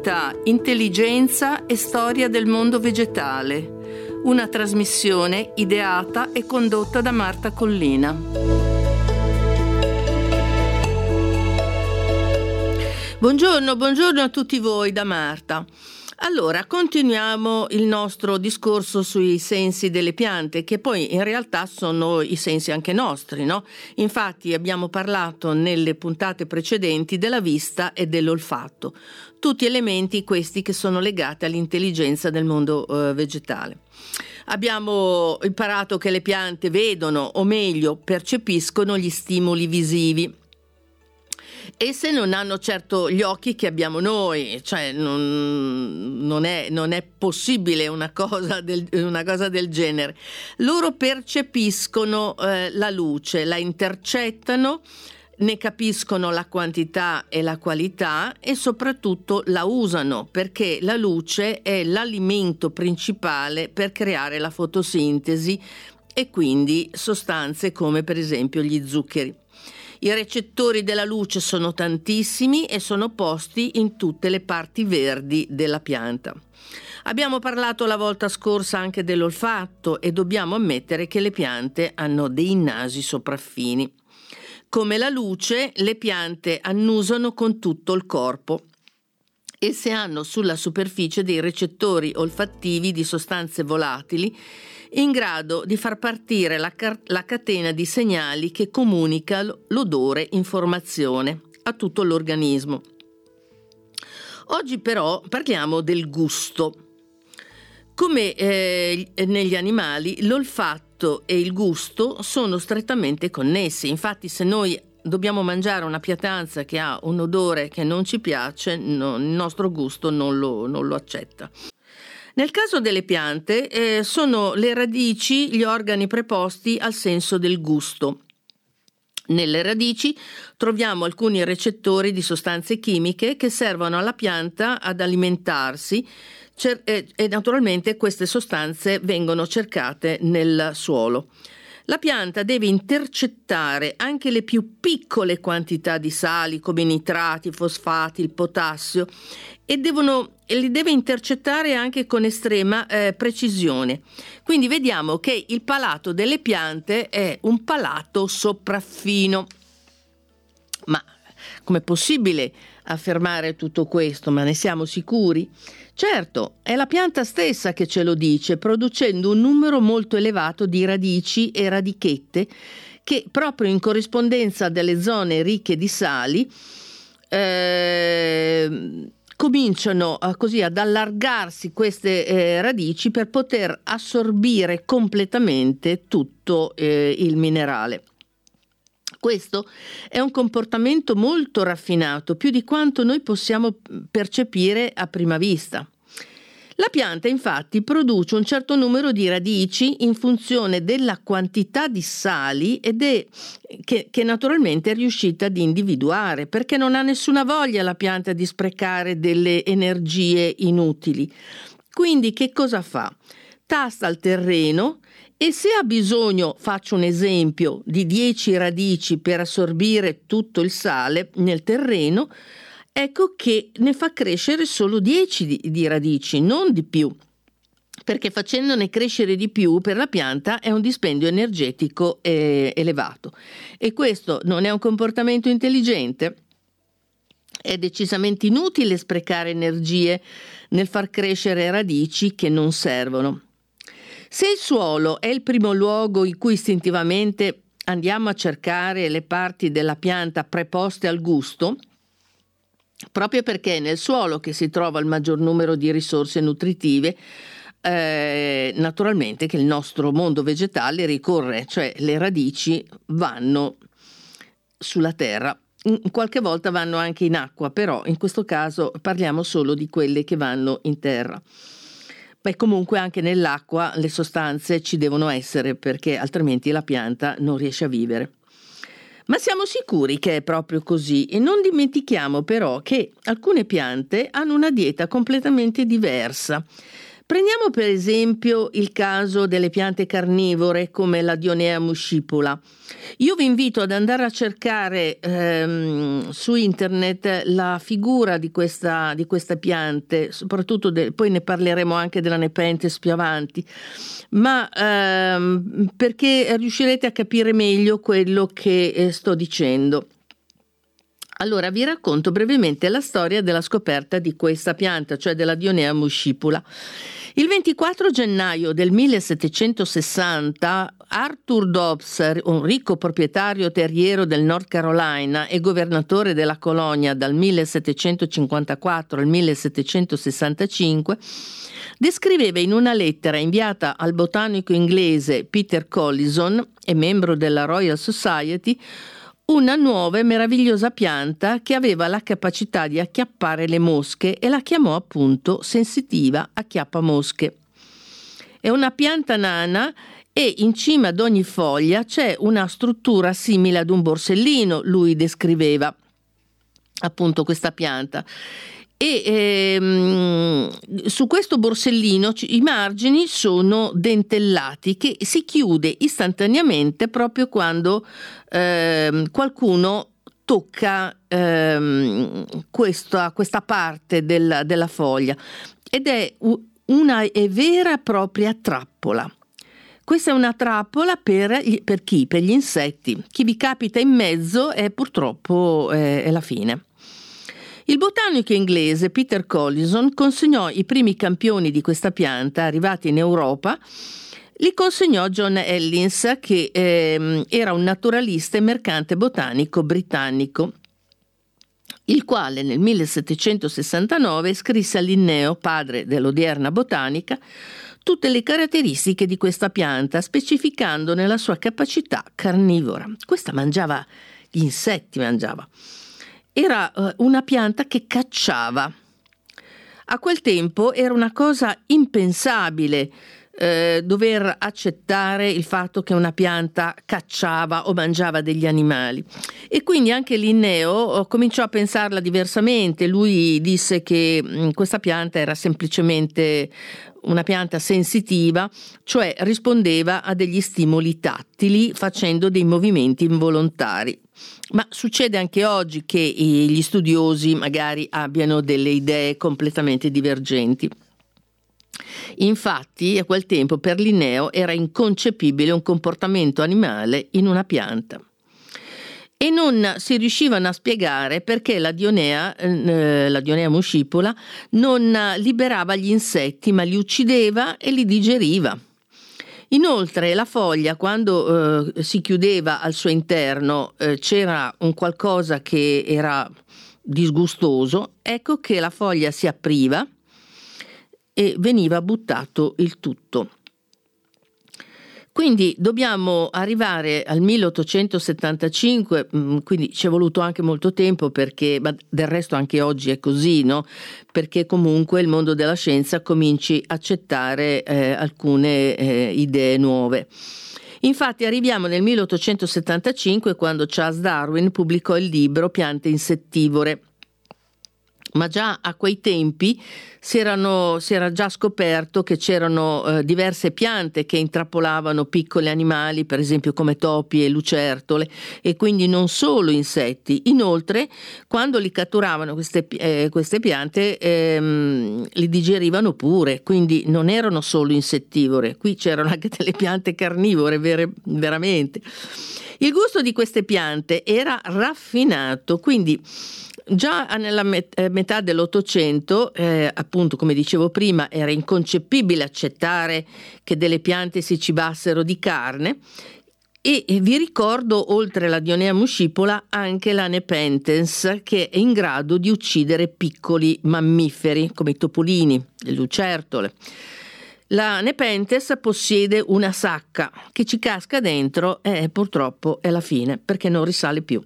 Attualità, intelligenza e storia del mondo vegetale. Una trasmissione ideata e condotta da Marta Collina. Buongiorno a tutti voi da Marta. Allora, continuiamo il nostro discorso sui sensi delle piante, che poi in realtà sono i sensi anche nostri, no? Infatti abbiamo parlato nelle puntate precedenti della vista e dell'olfatto, tutti elementi questi che sono legati all'intelligenza del mondo vegetale. Abbiamo imparato che le piante vedono, o meglio, percepiscono gli stimoli visivi. Esse non hanno certo gli occhi che abbiamo noi, cioè non è possibile una cosa del genere. Loro percepiscono la luce, la intercettano, ne capiscono la quantità e la qualità e soprattutto la usano, perché la luce è l'alimento principale per creare la fotosintesi e quindi sostanze come per esempio gli zuccheri. I recettori della luce sono tantissimi e sono posti in tutte le parti verdi della pianta. Abbiamo parlato la volta scorsa anche dell'olfatto e dobbiamo ammettere che le piante hanno dei nasi sopraffini. Come la luce, le piante annusano con tutto il corpo. Esse hanno sulla superficie dei recettori olfattivi di sostanze volatili in grado di far partire la catena di segnali che comunica l'odore informazione a tutto l'organismo. Oggi però parliamo del gusto. Come negli animali, l'olfatto e il gusto sono strettamente connessi. Infatti, se noi dobbiamo mangiare una pietanza che ha un odore che non ci piace, il nostro gusto non lo accetta. Nel caso delle piante sono le radici gli organi preposti al senso del gusto. Nelle radici troviamo alcuni recettori di sostanze chimiche che servono alla pianta ad alimentarsi e naturalmente queste sostanze vengono cercate nel suolo. La pianta deve intercettare anche le più piccole quantità di sali come i nitrati, i fosfati, il potassio e li deve intercettare anche con estrema precisione. Quindi vediamo che il palato delle piante è un palato sopraffino. Ma com'è possibile affermare tutto questo? Ma ne siamo sicuri? Certo, è la pianta stessa che ce lo dice, producendo un numero molto elevato di radici e radichette che proprio in corrispondenza delle zone ricche di sali cominciano così ad allargarsi queste radici per poter assorbire completamente tutto il minerale. Questo è un comportamento molto raffinato, più di quanto noi possiamo percepire a prima vista. La pianta infatti produce un certo numero di radici in funzione della quantità di sali che naturalmente è riuscita ad individuare, perché non ha nessuna voglia la pianta di sprecare delle energie inutili. Quindi che cosa fa? Tasta il terreno e se ha bisogno, faccio un esempio, di 10 radici per assorbire tutto il sale nel terreno, ecco che ne fa crescere solo 10 di radici, non di più, perché facendone crescere di più per la pianta è un dispendio energetico elevato. E questo non è un comportamento intelligente? È decisamente inutile sprecare energie nel far crescere radici che non servono. Se il suolo è il primo luogo in cui istintivamente andiamo a cercare le parti della pianta preposte al gusto, proprio perché è nel suolo che si trova il maggior numero di risorse nutritive, naturalmente che il nostro mondo vegetale ricorre, cioè le radici vanno sulla terra. Qualche volta vanno anche in acqua, però in questo caso parliamo solo di quelle che vanno in terra. Beh, comunque anche nell'acqua le sostanze ci devono essere, perché altrimenti la pianta non riesce a vivere. Ma siamo sicuri che è proprio così e non dimentichiamo però che alcune piante hanno una dieta completamente diversa. Prendiamo per esempio il caso delle piante carnivore come la Dionea muscipula. Io vi invito ad andare a cercare su internet la figura di questa pianta, soprattutto poi ne parleremo anche della Nepenthes più avanti, ma perché riuscirete a capire meglio quello che sto dicendo. Allora vi racconto brevemente la storia della scoperta di questa pianta, cioè della Dionea muscipula. Il 24 gennaio del 1760 Arthur Dobbs, un ricco proprietario terriero del North Carolina e governatore della colonia dal 1754 al 1765, descriveva in una lettera inviata al botanico inglese Peter Collison e membro della Royal Society una nuova e meravigliosa pianta che aveva la capacità di acchiappare le mosche e la chiamò appunto sensitiva acchiappamosche. È una pianta nana e in cima ad ogni foglia c'è una struttura simile ad un borsellino, lui descriveva appunto questa pianta. E su questo borsellino i margini sono dentellati, che si chiude istantaneamente proprio quando qualcuno tocca questa parte della foglia, ed è una vera e propria trappola. Questa è una trappola per chi? Per gli insetti. Chi vi capita in mezzo purtroppo è la fine. Il botanico inglese Peter Collison consegnò i primi campioni di questa pianta arrivati in Europa, li consegnò a John Ellins, che era un naturalista e mercante botanico britannico, il quale nel 1769 scrisse a Linneo, padre dell'odierna botanica, tutte le caratteristiche di questa pianta, specificandone la sua capacità carnivora. Questa mangiava gli insetti, Era una pianta che cacciava. A quel tempo era una cosa impensabile dover accettare il fatto che una pianta cacciava o mangiava degli animali. E quindi anche Linneo cominciò a pensarla diversamente. Lui disse che questa pianta era semplicemente una pianta sensitiva, cioè rispondeva a degli stimoli tattili facendo dei movimenti involontari. Ma succede anche oggi che gli studiosi magari abbiano delle idee completamente divergenti. Infatti, a quel tempo per Linneo era inconcepibile un comportamento animale in una pianta. E non si riuscivano a spiegare perché la Dionea muscipula non liberava gli insetti, ma li uccideva e li digeriva. Inoltre la foglia, quando si chiudeva al suo interno, c'era un qualcosa che era disgustoso, ecco che la foglia si apriva e veniva buttato il tutto. Quindi dobbiamo arrivare al 1875, quindi ci è voluto anche molto tempo perché, ma del resto anche oggi è così, no? Perché comunque il mondo della scienza cominci a accettare alcune idee nuove. Infatti arriviamo nel 1875 quando Charles Darwin pubblicò il libro Piante insettivore. Ma già a quei tempi si era già scoperto che c'erano diverse piante che intrappolavano piccoli animali, per esempio come topi e lucertole, e quindi non solo insetti. Inoltre, quando li catturavano queste piante, li digerivano pure, quindi non erano solo insettivore. Qui c'erano anche delle piante carnivore, veramente. Il gusto di queste piante era raffinato, quindi già nella metà dell'Ottocento, appunto come dicevo prima, era inconcepibile accettare che delle piante si cibassero di carne, e vi ricordo, oltre la Dionea muscipula, anche la Nepenthes, che è in grado di uccidere piccoli mammiferi come i topolini, le lucertole. La Nepenthes possiede una sacca che ci casca dentro e purtroppo è la fine, perché non risale più.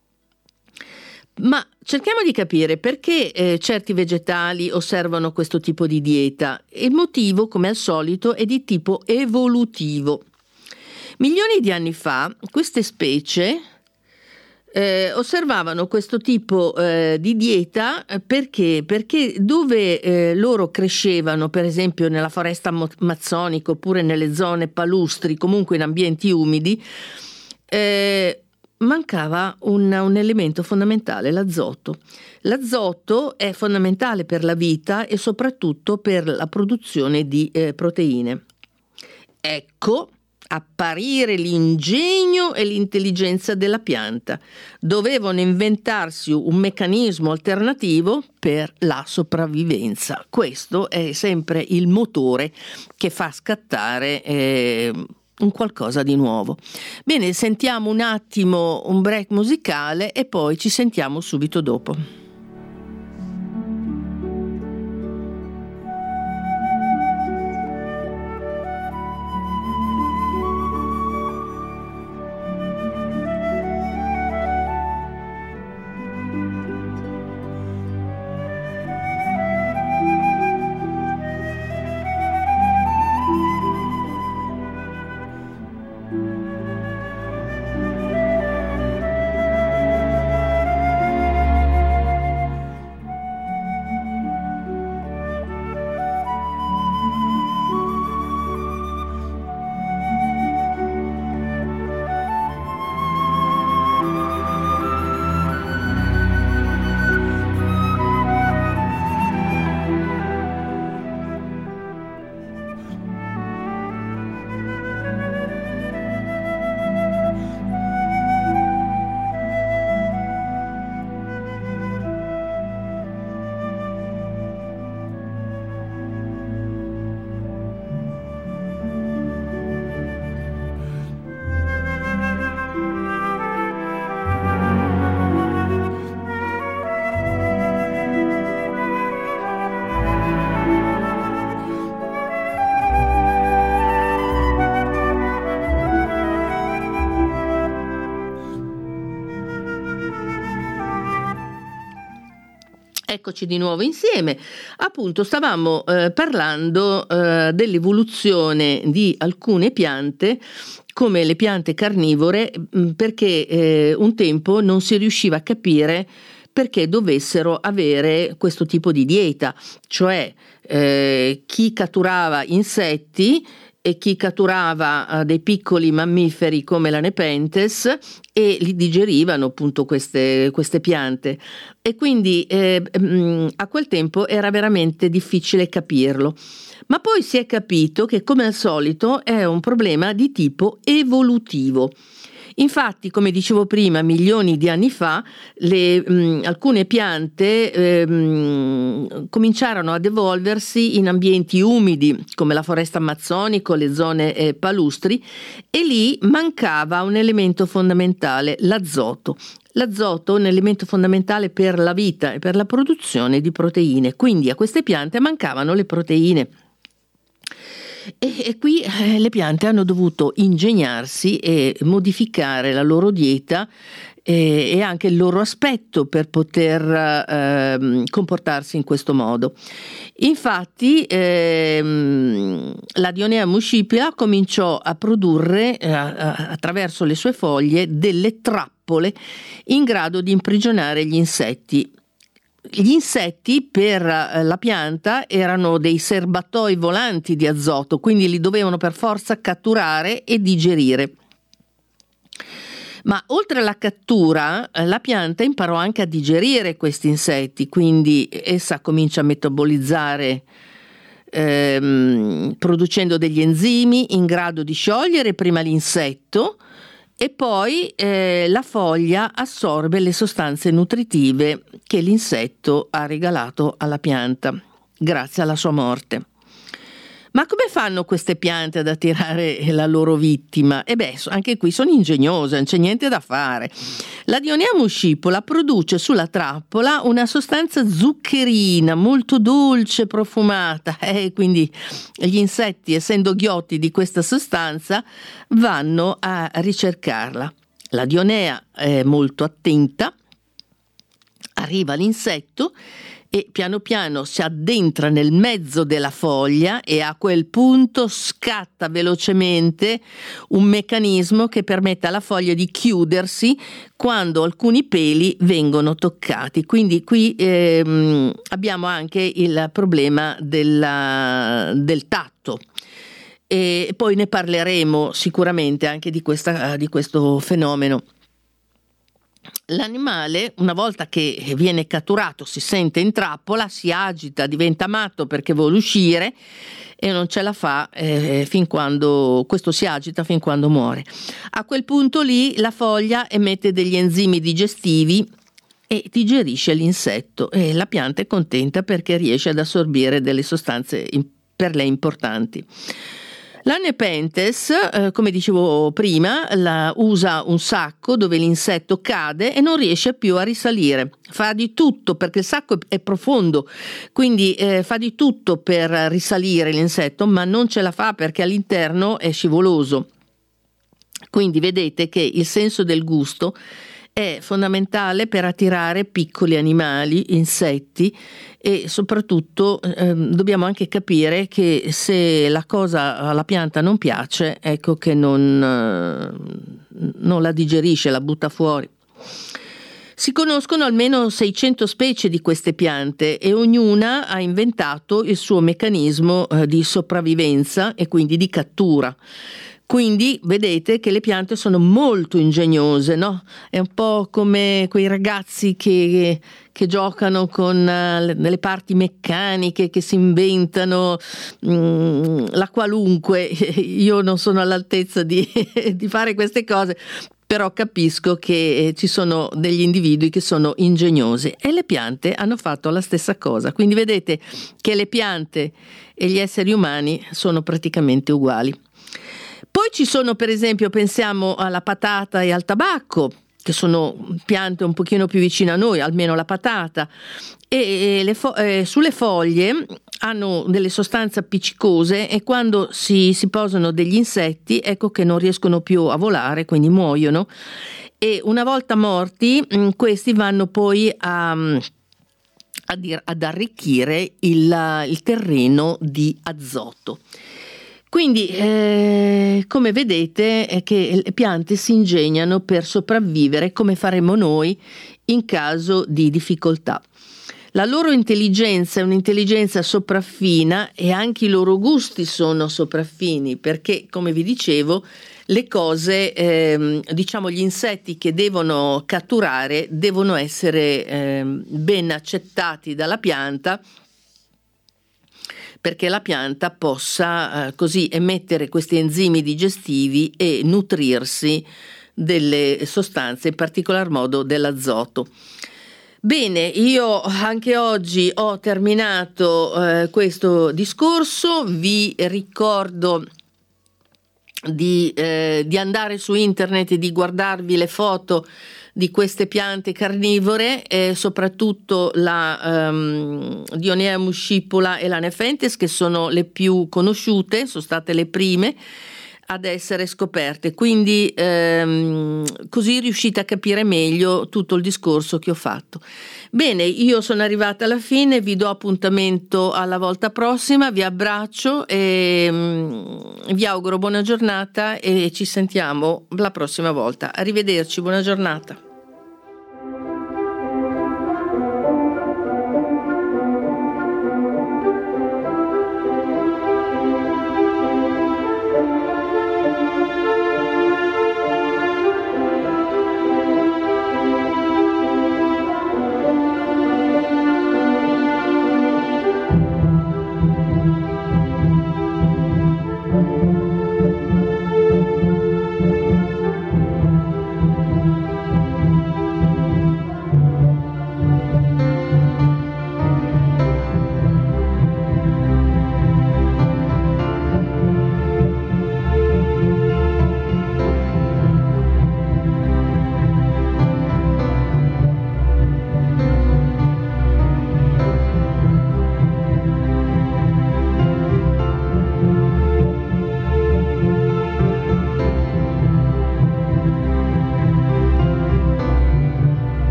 Ma cerchiamo di capire perché certi vegetali osservano questo tipo di dieta. Il motivo, come al solito, è di tipo evolutivo. Milioni di anni fa queste specie osservavano questo tipo di dieta perché dove loro crescevano, per esempio nella foresta amazzonica oppure nelle zone palustri, comunque in ambienti umidi, mancava un elemento fondamentale, l'azoto. L'azoto è fondamentale per la vita e soprattutto per la produzione di proteine. Ecco apparire l'ingegno e l'intelligenza della pianta. Dovevano inventarsi un meccanismo alternativo per la sopravvivenza. Questo è sempre il motore che fa scattare un qualcosa di nuovo. Bene, sentiamo un attimo un break musicale e poi ci sentiamo subito dopo. Eccoci di nuovo insieme. Appunto stavamo parlando dell'evoluzione di alcune piante come le piante carnivore, perché un tempo non si riusciva a capire perché dovessero avere questo tipo di dieta, cioè chi catturava insetti e chi catturava dei piccoli mammiferi come la Nepenthes e li digerivano appunto queste piante, e quindi a quel tempo era veramente difficile capirlo. Ma poi si è capito che, come al solito, è un problema di tipo evolutivo. Infatti, come dicevo prima, milioni di anni fa alcune piante cominciarono ad evolversi in ambienti umidi come la foresta amazzonica o le zone palustri, e lì mancava un elemento fondamentale, l'azoto. L'azoto è un elemento fondamentale per la vita e per la produzione di proteine, quindi a queste piante mancavano le proteine. E qui le piante hanno dovuto ingegnarsi e modificare la loro dieta e anche il loro aspetto per poter comportarsi in questo modo. Infatti la Dionea muscipula cominciò a produrre attraverso le sue foglie delle trappole in grado di imprigionare gli insetti. Gli insetti per la pianta erano dei serbatoi volanti di azoto, quindi li dovevano per forza catturare e digerire. Ma oltre alla cattura, la pianta imparò anche a digerire questi insetti, quindi essa comincia a metabolizzare producendo degli enzimi in grado di sciogliere prima l'insetto, e poi la foglia assorbe le sostanze nutritive che l'insetto ha regalato alla pianta grazie alla sua morte. Ma come fanno queste piante ad attirare la loro vittima? Anche qui sono ingegnose, non c'è niente da fare. La Dionea muscipola produce sulla trappola una sostanza zuccherina molto dolce, profumata, quindi gli insetti, essendo ghiotti di questa sostanza, vanno a ricercarla. La Dionea è molto attenta, arriva l'insetto e piano piano si addentra nel mezzo della foglia e a quel punto scatta velocemente un meccanismo che permette alla foglia di chiudersi quando alcuni peli vengono toccati. Quindi qui abbiamo anche il problema del tatto. E poi ne parleremo sicuramente anche di questo fenomeno. L'animale, una volta che viene catturato, si sente in trappola, si agita, diventa matto perché vuole uscire e non ce la fa fin quando questo si agita fin quando muore. A quel punto lì la foglia emette degli enzimi digestivi e digerisce l'insetto e la pianta è contenta perché riesce ad assorbire delle sostanze per lei importanti. La Nepenthes, come dicevo prima, usa un sacco dove l'insetto cade e non riesce più a risalire. Fa di tutto, perché il sacco è profondo, quindi fa di tutto per risalire l'insetto, ma non ce la fa perché all'interno è scivoloso. Quindi vedete che il senso del gusto è fondamentale per attirare piccoli animali, insetti, e soprattutto dobbiamo anche capire che se la cosa alla pianta non piace, ecco che non la digerisce, la butta fuori. Si conoscono almeno 600 specie di queste piante e ognuna ha inventato il suo meccanismo di sopravvivenza e quindi di cattura. Quindi vedete che le piante sono molto ingegnose, no? È un po' come quei ragazzi che giocano con le parti meccaniche, che si inventano la qualunque. Io non sono all'altezza di fare queste cose, però capisco che ci sono degli individui che sono ingegnosi e le piante hanno fatto la stessa cosa. Quindi vedete che le piante e gli esseri umani sono praticamente uguali. Poi ci sono, per esempio, pensiamo alla patata e al tabacco, che sono piante un pochino più vicine a noi, almeno la patata, e sulle foglie hanno delle sostanze appiccicose e quando si posano degli insetti, ecco che non riescono più a volare, quindi muoiono, e una volta morti questi vanno poi ad arricchire il terreno di azoto. Quindi, come vedete, è che le piante si ingegnano per sopravvivere come faremo noi in caso di difficoltà. La loro intelligenza è un'intelligenza sopraffina e anche i loro gusti sono sopraffini perché, come vi dicevo, le cose, diciamo gli insetti che devono catturare devono essere ben accettati dalla pianta perché la pianta possa così emettere questi enzimi digestivi e nutrirsi delle sostanze, in particolar modo dell'azoto. Bene, io anche oggi ho terminato questo discorso, vi ricordo di andare su internet e di guardarvi le foto di queste piante carnivore, soprattutto la Dionea muscipula e la Nepenthes, che sono le più conosciute, sono state le prime ad essere scoperte, quindi così riuscite a capire meglio tutto il discorso che ho fatto. Bene, io sono arrivata alla fine, vi do appuntamento alla volta prossima, vi abbraccio e vi auguro buona giornata e ci sentiamo la prossima volta. Arrivederci, buona giornata.